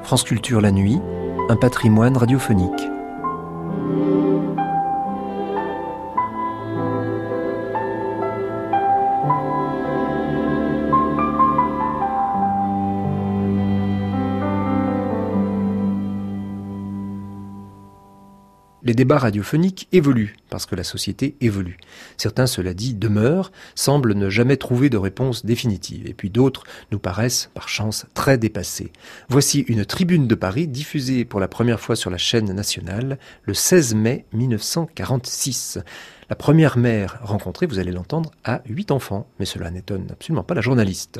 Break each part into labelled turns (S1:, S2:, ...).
S1: France Culture la nuit, un patrimoine radiophonique. Les débats radiophoniques évoluent, parce que la société évolue. Certains, cela dit, demeurent, semblent ne jamais trouver de réponse définitive, et puis d'autres nous paraissent, par chance, très dépassés. Voici une tribune de Paris diffusée pour la première fois sur la chaîne nationale le 16 mai 1946. La première mère rencontrée, vous allez l'entendre, a 8 enfants, mais cela n'étonne absolument pas la journaliste.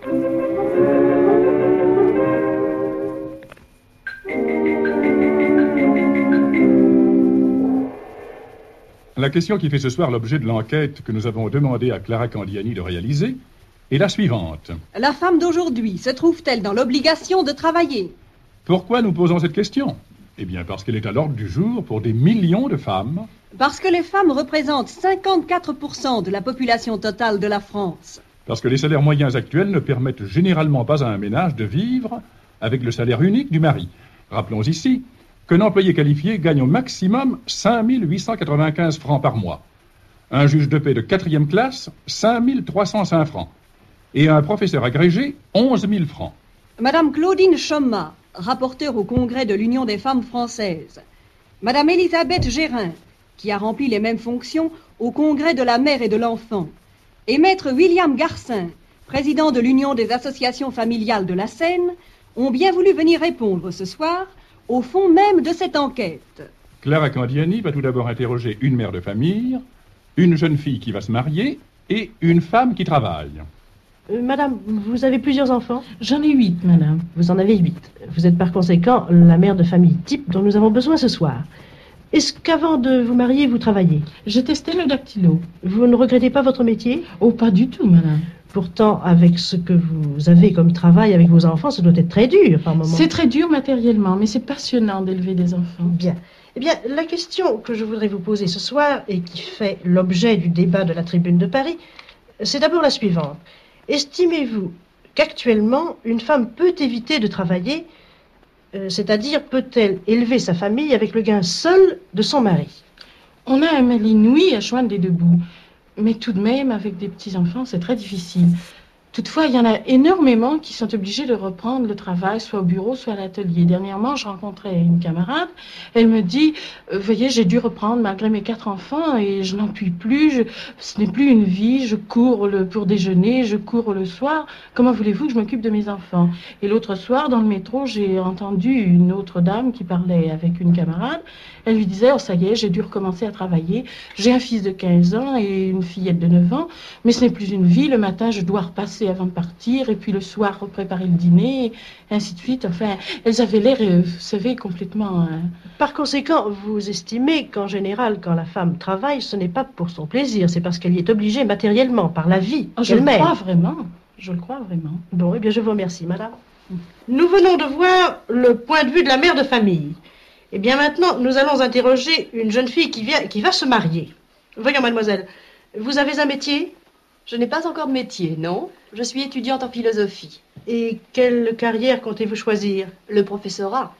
S2: La question qui fait ce soir l'objet de l'enquête que nous avons demandé à Clara Candiani de réaliser est la suivante.
S3: La femme d'aujourd'hui se trouve-t-elle dans l'obligation de travailler ?
S2: Pourquoi nous posons cette question ? Eh bien parce qu'elle est à l'ordre du jour pour des millions de femmes.
S3: Parce que les femmes représentent 54% de la population totale de la France.
S2: Parce que les salaires moyens actuels ne permettent généralement pas à un ménage de vivre avec le salaire unique du mari. Rappelons ici qu'un employé qualifié gagne au maximum 5 895 francs par mois. Un juge de paix de 4e classe, 5 305 francs. Et un professeur agrégé, 11 000 francs.
S3: Madame Claudine Chomma, rapporteure au Congrès de l'Union des femmes françaises. Madame Elisabeth Gérin, qui a rempli les mêmes fonctions au Congrès de la mère et de l'enfant. Et maître William Garcin, président de l'Union des associations familiales de la Seine, ont bien voulu venir répondre ce soir au fond même de cette enquête.
S2: Clara Candiani va tout d'abord interroger une mère de famille, une jeune fille qui va se marier et une femme qui travaille.
S4: Madame, vous avez plusieurs enfants ?
S5: J'en ai 8, madame.
S4: Vous en avez 8. Vous êtes par conséquent la mère de famille type dont nous avons besoin ce soir. Est-ce qu'avant de vous marier, vous travaillez ?
S5: Je testais le dactylo.
S4: Vous ne regrettez pas votre métier ?
S5: Oh, pas du tout, madame.
S4: Pourtant, avec ce que vous avez comme travail avec vos enfants, ça doit être très dur par moment.
S5: C'est très dur matériellement, mais c'est passionnant d'élever des enfants.
S4: Bien. Eh bien, la question que je voudrais vous poser ce soir, et qui fait l'objet du débat de la Tribune de Paris, c'est d'abord la suivante. Estimez-vous qu'actuellement, une femme peut éviter de travailler, c'est-à-dire peut-elle élever sa famille avec le gain seul de son mari ?
S5: On a un mal inouï à joindre les deux bouts. Mais tout de même, avec des petits-enfants, c'est très difficile. Toutefois, il y en a énormément qui sont obligés de reprendre le travail, soit au bureau, soit à l'atelier. Dernièrement, je rencontrais une camarade. Elle me dit, voyez, j'ai dû reprendre malgré mes 4 enfants et je n'en puis plus. Ce n'est plus une vie. Je cours pour déjeuner, je cours le soir. Comment voulez-vous que je m'occupe de mes enfants ? Et l'autre soir, dans le métro, j'ai entendu une autre dame qui parlait avec une camarade. Elle lui disait, oh ça y est, j'ai dû recommencer à travailler. J'ai un fils de 15 ans et une fillette de 9 ans. Mais ce n'est plus une vie. Le matin, je dois repasser avant de partir, et puis le soir, préparer le dîner, et ainsi de suite. Enfin, elles avaient l'air, vous savez, complètement...
S4: Par conséquent, vous estimez qu'en général, quand la femme travaille, ce n'est pas pour son plaisir, c'est parce qu'elle y est obligée matériellement, par la vie qu'elle mène.
S5: Je le crois vraiment.
S4: Bon, eh bien, je vous remercie, madame. Nous venons de voir le point de vue de la mère de famille. Eh bien, maintenant, nous allons interroger une jeune fille qui va se marier. Voyons, mademoiselle, vous avez un métier ?
S6: Je n'ai pas encore de métier, non. Je suis étudiante en philosophie.
S4: Et quelle carrière comptez-vous choisir ?
S6: Le professorat.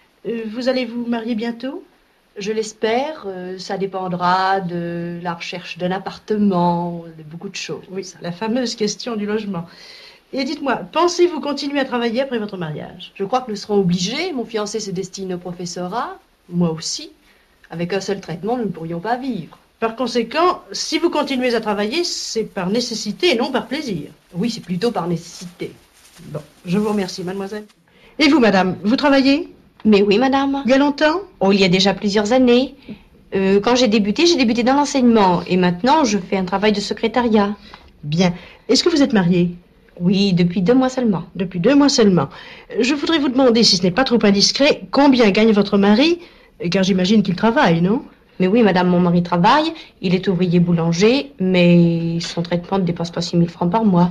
S4: Vous allez vous marier bientôt ?
S6: Je l'espère. Ça dépendra de la recherche d'un appartement, de beaucoup de choses.
S4: Oui, la fameuse question du logement. Et dites-moi, pensez-vous continuer à travailler après votre mariage ?
S6: Je crois que nous serons obligés. Mon fiancé se destine au professorat. Moi aussi. Avec un seul traitement, nous ne pourrions pas vivre.
S4: Par conséquent, si vous continuez à travailler, c'est par nécessité et non par plaisir.
S6: Oui, c'est plutôt par nécessité.
S4: Bon, je vous remercie, mademoiselle. Et vous, madame, vous travaillez ?
S7: Mais oui, madame.
S4: Il y a longtemps ?
S7: Oh, il y a déjà plusieurs années. Quand j'ai débuté dans l'enseignement. Et maintenant, je fais un travail de secrétariat.
S4: Bien. Est-ce que vous êtes mariée ?
S7: Oui, depuis 2 mois seulement.
S4: Depuis 2 mois seulement. Je voudrais vous demander, si ce n'est pas trop indiscret, combien gagne votre mari ? Car j'imagine qu'il travaille, non ?
S7: Mais oui, madame, mon mari travaille, il est ouvrier boulanger, mais son traitement ne dépasse pas 6 000 francs par mois.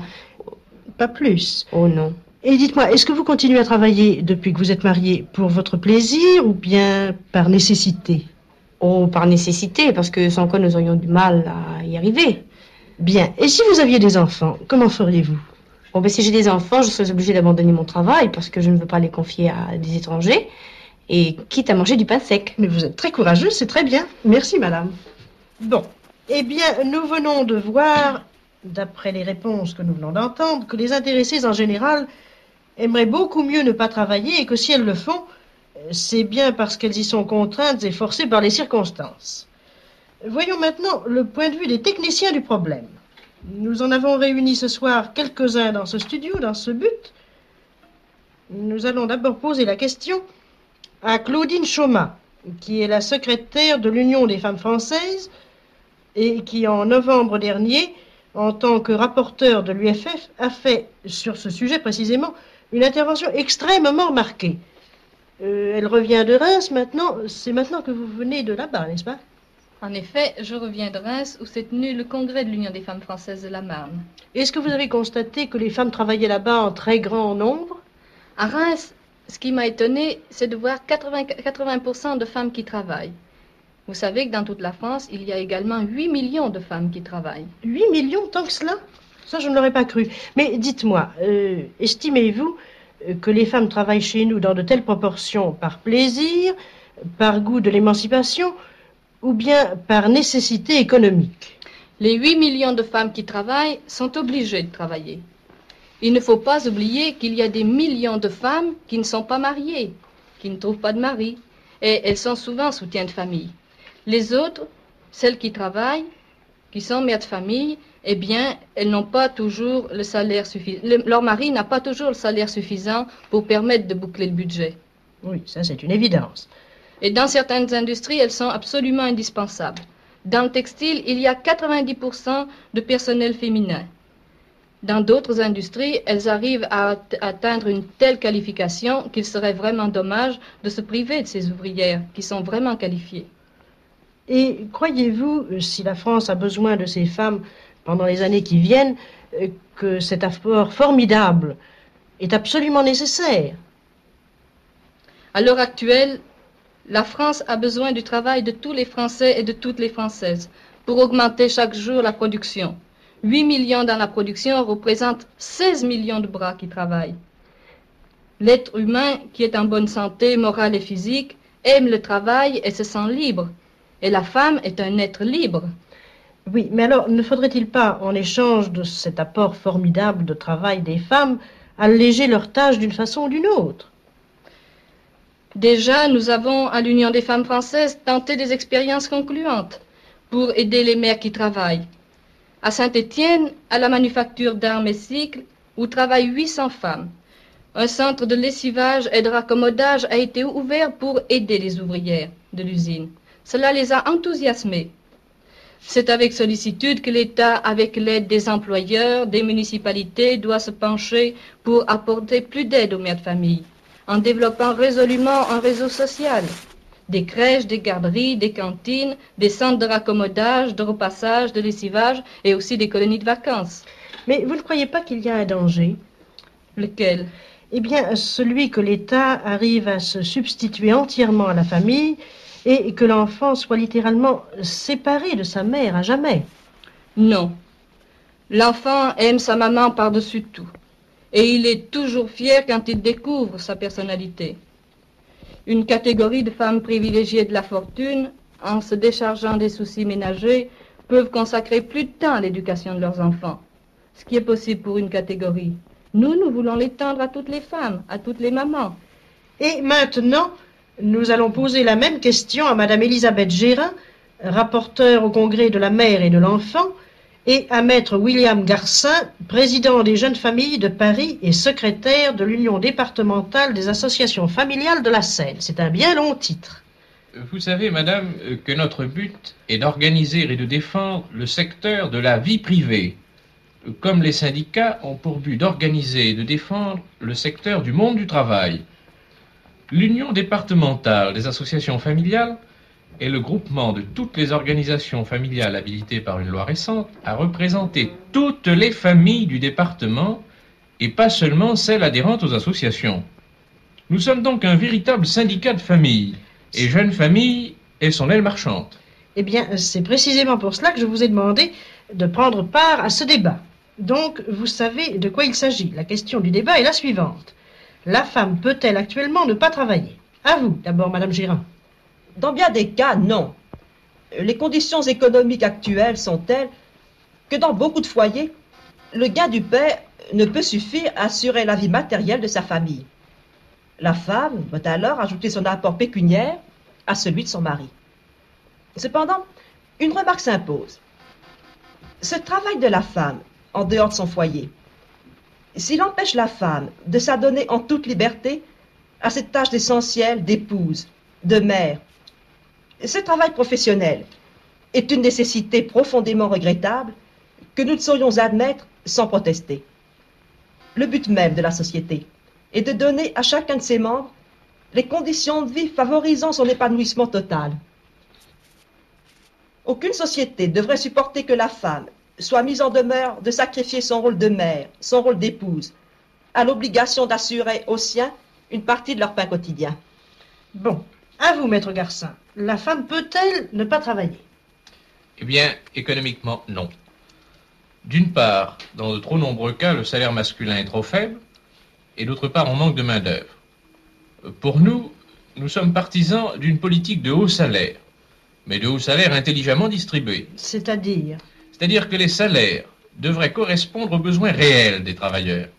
S4: Pas plus ?
S7: Oh non.
S4: Et dites-moi, est-ce que vous continuez à travailler depuis que vous êtes mariée pour votre plaisir ou bien par nécessité ?
S7: Oh, par nécessité, parce que sans quoi nous aurions du mal à y arriver.
S4: Bien. Et si vous aviez des enfants, comment feriez-vous ?
S7: Bon, ben, si j'ai des enfants, je serais obligée d'abandonner mon travail parce que je ne veux pas les confier à des étrangers. Et quitte à manger du pain sec.
S4: Mais vous êtes très courageuse, c'est très bien. Merci, madame. Bon, eh bien, nous venons de voir, d'après les réponses que nous venons d'entendre, que les intéressées en général aimeraient beaucoup mieux ne pas travailler et que si elles le font, c'est bien parce qu'elles y sont contraintes et forcées par les circonstances. Voyons maintenant le point de vue des techniciens du problème. Nous en avons réuni ce soir quelques-uns dans ce studio, dans ce but. Nous allons d'abord poser la question à Claudine Chaumat, qui est la secrétaire de l'Union des femmes françaises et qui, en novembre dernier, en tant que rapporteure de l'UFF, a fait, sur ce sujet précisément, une intervention extrêmement marquée. Elle revient de Reims maintenant. C'est maintenant que vous venez de là-bas, n'est-ce pas?
S8: En effet, je reviens de Reims où s'est tenu le congrès de l'Union des femmes françaises de la Marne.
S4: Est-ce que vous avez constaté que les femmes travaillaient là-bas en très grand nombre?
S8: À Reims, ce qui m'a étonné, c'est de voir 80% de femmes qui travaillent. Vous savez que dans toute la France, il y a également 8 millions de femmes qui travaillent.
S4: 8 millions, tant que cela? Ça, je ne l'aurais pas cru. Mais dites-moi, estimez-vous que les femmes travaillent chez nous dans de telles proportions par plaisir, par goût de l'émancipation, ou bien par nécessité économique?
S8: Les 8 millions de femmes qui travaillent sont obligées de travailler. Il ne faut pas oublier qu'il y a des millions de femmes qui ne sont pas mariées, qui ne trouvent pas de mari, et elles sont souvent soutien de famille. Les autres, celles qui travaillent, qui sont mères de famille, eh bien, elles n'ont pas toujours le salaire suffisant. Leur mari n'a pas toujours le salaire suffisant pour permettre de boucler le budget.
S4: Oui, ça c'est une évidence.
S8: Et dans certaines industries, elles sont absolument indispensables. Dans le textile, il y a 90% de personnel féminin. Dans d'autres industries, elles arrivent à atteindre une telle qualification qu'il serait vraiment dommage de se priver de ces ouvrières qui sont vraiment qualifiées.
S4: Et croyez-vous, si la France a besoin de ces femmes pendant les années qui viennent, que cet effort formidable est absolument nécessaire?
S8: À l'heure actuelle, la France a besoin du travail de tous les Français et de toutes les Françaises pour augmenter chaque jour la production. 8 millions dans la production représentent 16 millions de bras qui travaillent. L'être humain, qui est en bonne santé morale et physique, aime le travail et se sent libre. Et la femme est un être libre.
S4: Oui, mais alors ne faudrait-il pas, en échange de cet apport formidable de travail des femmes, alléger leurs tâches d'une façon ou d'une autre?
S8: Déjà, nous avons, à l'Union des femmes françaises, tenté des expériences concluantes pour aider les mères qui travaillent. À Saint-Étienne, à la manufacture d'armes et cycles, où travaillent 800 femmes. Un centre de lessivage et de raccommodage a été ouvert pour aider les ouvrières de l'usine. Cela les a enthousiasmées. C'est avec sollicitude que l'État, avec l'aide des employeurs, des municipalités, doit se pencher pour apporter plus d'aide aux mères de famille, en développant résolument un réseau social. Des crèches, des garderies, des cantines, des centres de raccommodage, de repassage, de lessivage et aussi des colonies de vacances.
S4: Mais vous ne croyez pas qu'il y a un danger?
S8: Lequel?
S4: Eh bien, celui que l'État arrive à se substituer entièrement à la famille et que l'enfant soit littéralement séparé de sa mère à jamais.
S8: Non. L'enfant aime sa maman par-dessus tout. Et il est toujours fier quand il découvre sa personnalité. Une catégorie de femmes privilégiées de la fortune, en se déchargeant des soucis ménagers, peuvent consacrer plus de temps à l'éducation de leurs enfants. Ce qui est possible pour une catégorie. Nous voulons l'étendre à toutes les femmes, à toutes les mamans.
S4: Et maintenant, nous allons poser la même question à Madame Elisabeth Gérin, rapporteure au Congrès de la mère et de l'enfant, et à Maître William Garcin, président des jeunes familles de Paris et secrétaire de l'Union départementale des associations familiales de la Seine. C'est un bien long titre.
S9: Vous savez, madame, que notre but est d'organiser et de défendre le secteur de la vie privée, comme les syndicats ont pour but d'organiser et de défendre le secteur du monde du travail. L'Union départementale des associations familiales est le groupement de toutes les organisations familiales habilitées par une loi récente à représenter toutes les familles du département et pas seulement celles adhérentes aux associations. Nous sommes donc un véritable syndicat de familles, et Jeune Famille est son aile marchande.
S4: Eh bien, c'est précisément pour cela que je vous ai demandé de prendre part à ce débat. Donc, vous savez de quoi il s'agit. La question du débat est la suivante. La femme peut-elle actuellement ne pas travailler? À vous, d'abord, Madame Gérin.
S10: Dans bien des cas, non. Les conditions économiques actuelles sont telles que dans beaucoup de foyers, le gain du père ne peut suffire à assurer la vie matérielle de sa famille. La femme doit alors ajouter son apport pécuniaire à celui de son mari. Cependant, une remarque s'impose. Ce travail de la femme, en dehors de son foyer, s'il empêche la femme de s'adonner en toute liberté à cette tâche essentielle d'épouse, de mère, ce travail professionnel est une nécessité profondément regrettable que nous ne saurions admettre sans protester. Le but même de la société est de donner à chacun de ses membres les conditions de vie favorisant son épanouissement total. Aucune société devrait supporter que la femme soit mise en demeure de sacrifier son rôle de mère, son rôle d'épouse, à l'obligation d'assurer aux siens une partie de leur pain quotidien.
S4: Bon, à vous, Maître Garcin. La femme peut-elle ne pas travailler?
S9: Eh bien, économiquement, non. D'une part, dans de trop nombreux cas, le salaire masculin est trop faible, et d'autre part, on manque de main-d'œuvre. Pour nous, nous sommes partisans d'une politique de haut salaire, mais de haut salaire intelligemment distribué.
S4: C'est-à-dire?
S9: C'est-à-dire que les salaires devraient correspondre aux besoins réels des travailleurs.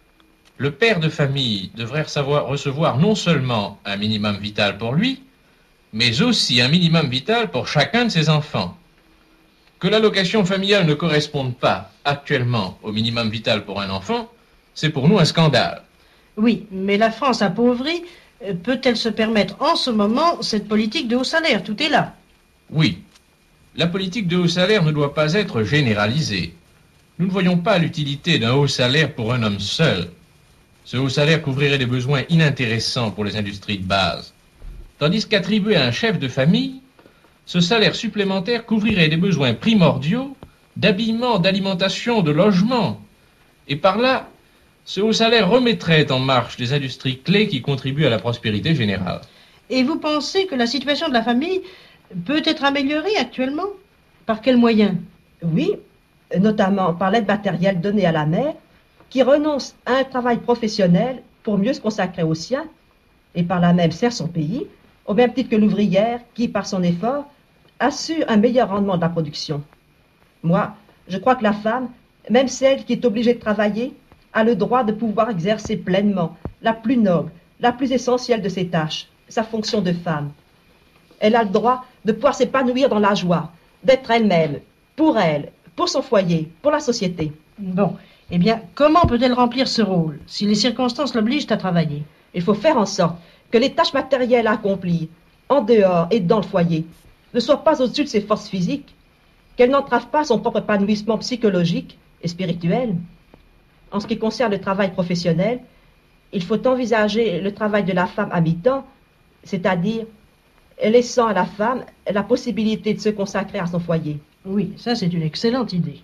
S9: Le père de famille devrait recevoir non seulement un minimum vital pour lui, mais aussi un minimum vital pour chacun de ses enfants. Que l'allocation familiale ne corresponde pas actuellement au minimum vital pour un enfant, c'est pour nous un scandale.
S4: Oui, mais la France appauvrie peut-elle se permettre en ce moment cette politique de haut salaire? Tout est là.
S9: Oui, la politique de haut salaire ne doit pas être généralisée. Nous ne voyons pas l'utilité d'un haut salaire pour un homme seul. Ce haut salaire couvrirait des besoins inintéressants pour les industries de base. Tandis qu'attribué à un chef de famille, ce salaire supplémentaire couvrirait des besoins primordiaux d'habillement, d'alimentation, de logement. Et par là, ce haut salaire remettrait en marche les industries clés qui contribuent à la prospérité générale.
S4: Et vous pensez que la situation de la famille peut être améliorée actuellement? Par quels moyens?
S10: Oui, notamment par l'aide matérielle donnée à la mère, qui renonce à un travail professionnel pour mieux se consacrer aux siens, et par là même sert son pays, au même titre que l'ouvrière qui, par son effort, assure un meilleur rendement de la production. Moi, je crois que la femme, même celle qui est obligée de travailler, a le droit de pouvoir exercer pleinement la plus noble, la plus essentielle de ses tâches, sa fonction de femme. Elle a le droit de pouvoir s'épanouir dans la joie, d'être elle-même, pour son foyer, pour la société.
S4: Bon, eh bien, comment peut-elle remplir ce rôle, si les circonstances l'obligent à travailler?
S10: Il faut faire en sorte que les tâches matérielles accomplies, en dehors et dans le foyer, ne soient pas au-dessus de ses forces physiques, qu'elles n'entravent pas son propre épanouissement psychologique et spirituel. En ce qui concerne le travail professionnel, il faut envisager le travail de la femme à mi-temps, c'est-à-dire laissant à la femme la possibilité de se consacrer à son foyer.
S4: Oui, ça c'est une excellente idée.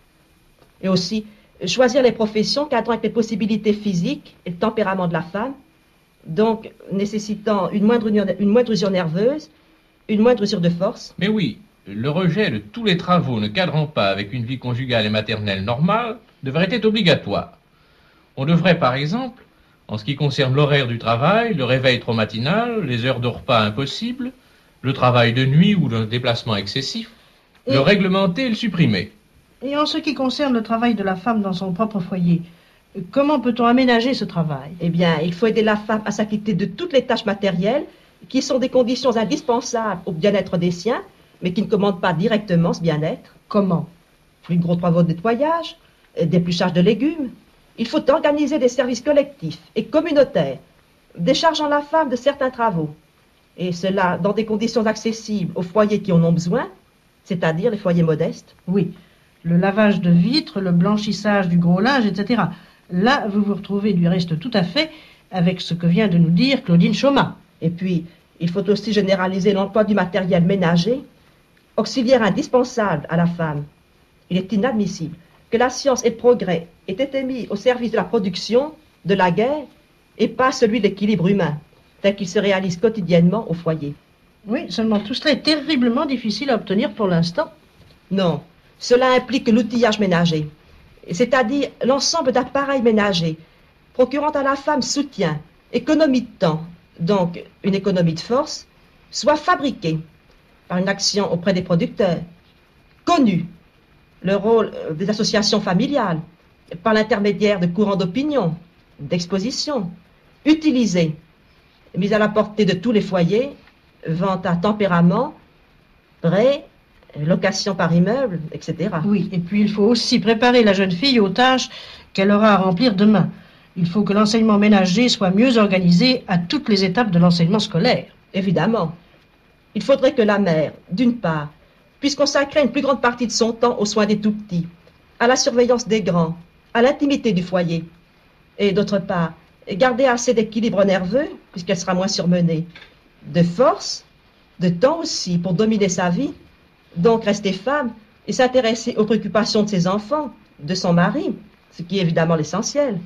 S10: Et aussi, choisir les professions cadrant avec les possibilités physiques et le tempérament de la femme, donc nécessitant une moindre usure nerveuse, une moindre usure de force.
S9: Mais oui, le rejet de tous les travaux ne cadrant pas avec une vie conjugale et maternelle normale devrait être obligatoire. On devrait, par exemple, en ce qui concerne l'horaire du travail, le réveil trop matinal, les heures de repas impossibles, le travail de nuit ou le déplacement excessif, le réglementer et le supprimer.
S4: Et en ce qui concerne le travail de la femme dans son propre foyer, comment peut-on aménager ce travail?
S10: Eh bien, il faut aider la femme à s'acquitter de toutes les tâches matérielles qui sont des conditions indispensables au bien-être des siens, mais qui ne commandent pas directement ce bien-être.
S4: Comment?
S10: Plus de gros travaux de nettoyage, d'épluchage de légumes. Il faut organiser des services collectifs et communautaires, déchargeant la femme de certains travaux. Et cela dans des conditions accessibles aux foyers qui en ont besoin, c'est-à-dire les foyers modestes.
S4: Oui, le lavage de vitres, le blanchissage du gros linge, etc. Là, vous vous retrouvez du reste tout à fait avec ce que vient de nous dire Claudine Chaumat.
S10: Et puis, il faut aussi généraliser l'emploi du matériel ménager, auxiliaire indispensable à la femme. Il est inadmissible que la science et le progrès aient été mis au service de la production, de la guerre, et pas celui de l'équilibre humain, tel qu'il se réalise quotidiennement au foyer.
S4: Oui, seulement tout cela est terriblement difficile à obtenir pour l'instant.
S10: Non, cela implique l'outillage ménager. c'est-à-dire l'ensemble d'appareils ménagers, procurant à la femme soutien, économie de temps, donc une économie de force, soit fabriqués par une action auprès des producteurs, connus, le rôle des associations familiales, par l'intermédiaire de courants d'opinion, d'exposition, utilisés, mis à la portée de tous les foyers, vente à tempérament, prêt, location par immeuble, etc.
S4: Oui, et puis il faut aussi préparer la jeune fille aux tâches qu'elle aura à remplir demain. Il faut que l'enseignement ménager soit mieux organisé à toutes les étapes de l'enseignement scolaire.
S10: Évidemment. Il faudrait que la mère, d'une part, puisse consacrer une plus grande partie de son temps aux soins des tout-petits, à la surveillance des grands, à l'intimité du foyer, et d'autre part, garder assez d'équilibre nerveux, puisqu'elle sera moins surmenée, de force, de temps aussi pour dominer sa vie, donc rester femme et s'intéresser aux préoccupations de ses enfants, de son mari, ce qui est évidemment l'essentiel.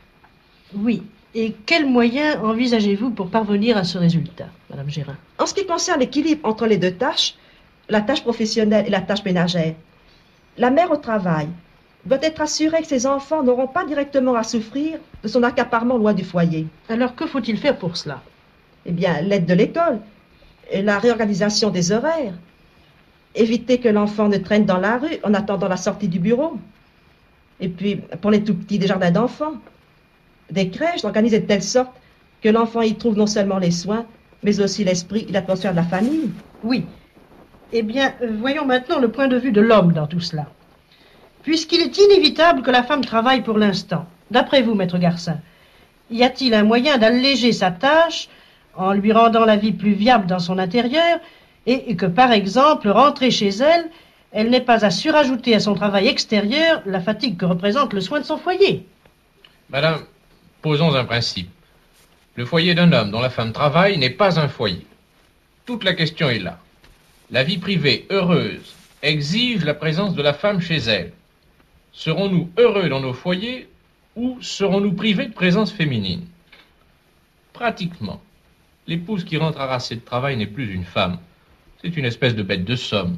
S4: Oui. Et quels moyens envisagez-vous pour parvenir à ce résultat, Madame Gérin?
S10: En ce qui concerne l'équilibre entre les deux tâches, la tâche professionnelle et la tâche ménagère, la mère au travail doit être assurée que ses enfants n'auront pas directement à souffrir de son accaparement loin du foyer.
S4: Alors que faut-il faire pour cela?
S10: Eh bien, l'aide de l'école, et la réorganisation des horaires, éviter que l'enfant ne traîne dans la rue en attendant la sortie du bureau, et puis pour les tout-petits, des jardins d'enfants, des crèches organisées de telle sorte que l'enfant y trouve non seulement les soins, mais aussi l'esprit et l'atmosphère de la famille.
S4: Oui. Eh bien, voyons maintenant le point de vue de l'homme dans tout cela. Puisqu'il est inévitable que la femme travaille pour l'instant, d'après vous, Maître Garcin, y a-t-il un moyen d'alléger sa tâche en lui rendant la vie plus viable dans son intérieur et que, par exemple, rentrée chez elle, elle n'ait pas à surajouter à son travail extérieur la fatigue que représente le soin de son foyer?
S9: Madame, posons un principe. Le foyer d'un homme dont la femme travaille n'est pas un foyer. Toute la question est là. La vie privée heureuse exige la présence de la femme chez elle. Serons-nous heureux dans nos foyers ou serons-nous privés de présence féminine? Pratiquement, l'épouse qui rentre harassée de travail n'est plus une femme. C'est une espèce de bête de somme.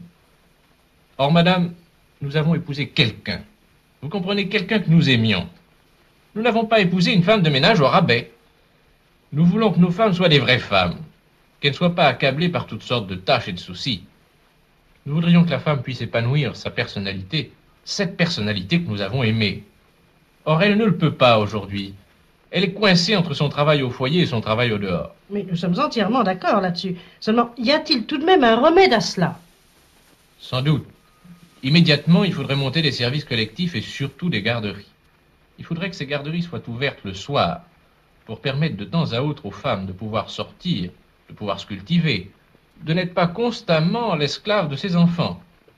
S9: Or, madame, nous avons épousé quelqu'un. Vous comprenez, quelqu'un que nous aimions. Nous n'avons pas épousé une femme de ménage au rabais. Nous voulons que nos femmes soient des vraies femmes, qu'elles ne soient pas accablées par toutes sortes de tâches et de soucis. Nous voudrions que la femme puisse épanouir sa personnalité, cette personnalité que nous avons aimée. Or, elle ne le peut pas aujourd'hui. Elle est coincée entre son travail au foyer et son travail au dehors.
S4: Mais nous sommes entièrement d'accord là-dessus. Seulement, y a-t-il tout de même un remède à cela?
S9: Sans doute. Immédiatement, il faudrait monter des services collectifs et surtout des garderies. Il faudrait que ces garderies soient ouvertes le soir pour permettre de temps à autre aux femmes de pouvoir sortir, de pouvoir se cultiver, de n'être pas constamment l'esclave de ses enfants.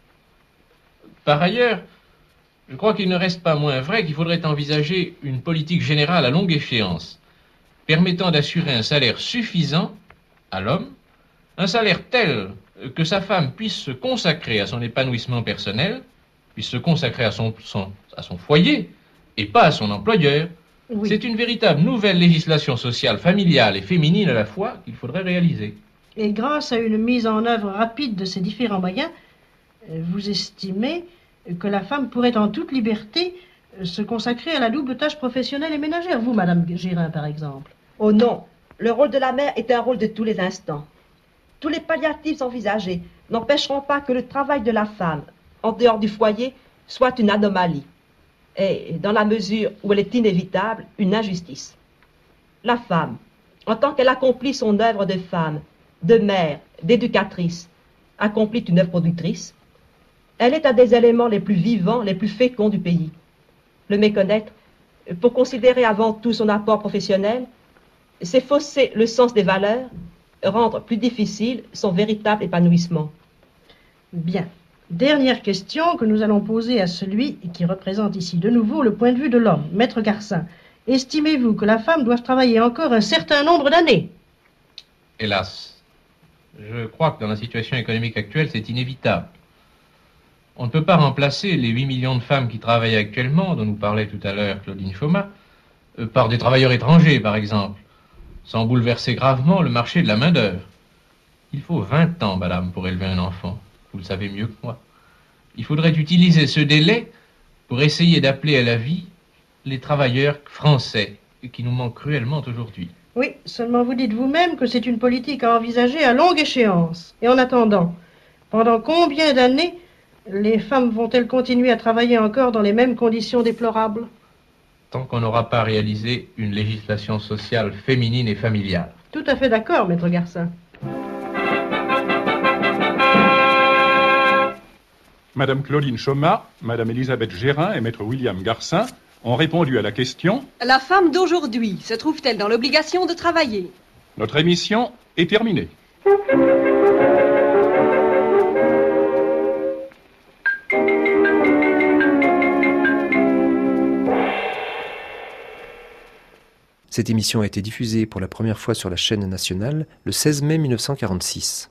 S9: Par ailleurs, je crois qu'il ne reste pas moins vrai qu'il faudrait envisager une politique générale à longue échéance, permettant d'assurer un salaire suffisant à l'homme, un salaire tel que sa femme puisse se consacrer à son épanouissement personnel, puisse se consacrer à son foyer, et pas à son employeur. Oui. C'est une véritable nouvelle législation sociale, familiale et féminine à la fois qu'il faudrait réaliser.
S4: Et grâce à une mise en œuvre rapide de ces différents moyens, vous estimez que la femme pourrait en toute liberté se consacrer à la double tâche professionnelle et ménagère, vous, Madame Gérin, par exemple?
S10: Oh non, le rôle de la mère est un rôle de tous les instants. Tous les palliatifs envisagés n'empêcheront pas que le travail de la femme, en dehors du foyer, soit une anomalie. Et, dans la mesure où elle est inévitable, une injustice. La femme, en tant qu'elle accomplit son œuvre de femme, de mère, d'éducatrice, accomplit une œuvre productrice, elle est un des éléments les plus vivants, les plus féconds du pays. Le méconnaître, pour considérer avant tout son apport professionnel, c'est fausser le sens des valeurs, rendre plus difficile son véritable épanouissement.
S4: Bien. Dernière question que nous allons poser à celui qui représente ici de nouveau le point de vue de l'homme, Maître Garcin. Estimez-vous que la femme doit travailler encore un certain nombre d'années?
S9: Hélas, je crois que dans la situation économique actuelle, c'est inévitable. On ne peut pas remplacer les 8 millions de femmes qui travaillent actuellement, dont nous parlait tout à l'heure Claudine Chaumat, par des travailleurs étrangers, par exemple, sans bouleverser gravement le marché de la main-d'œuvre. Il faut 20 ans, madame, pour élever un enfant. Vous le savez mieux que moi. Il faudrait utiliser ce délai pour essayer d'appeler à la vie les travailleurs français qui nous manquent cruellement aujourd'hui.
S4: Oui, seulement vous dites vous-même que c'est une politique à envisager à longue échéance. Et en attendant, pendant combien d'années les femmes vont-elles continuer à travailler encore dans les mêmes conditions déplorables?
S9: Tant qu'on n'aura pas réalisé une législation sociale féminine et familiale.
S4: Tout à fait d'accord, maître Garcin.
S2: Madame Claudine Chomma, Madame Elisabeth Gérin et Maître William Garcin ont répondu à la question
S3: « La femme d'aujourd'hui se trouve-t-elle dans l'obligation de travailler ?»
S2: Notre émission est terminée.
S1: Cette émission a été diffusée pour la première fois sur la chaîne nationale le 16 mai 1946.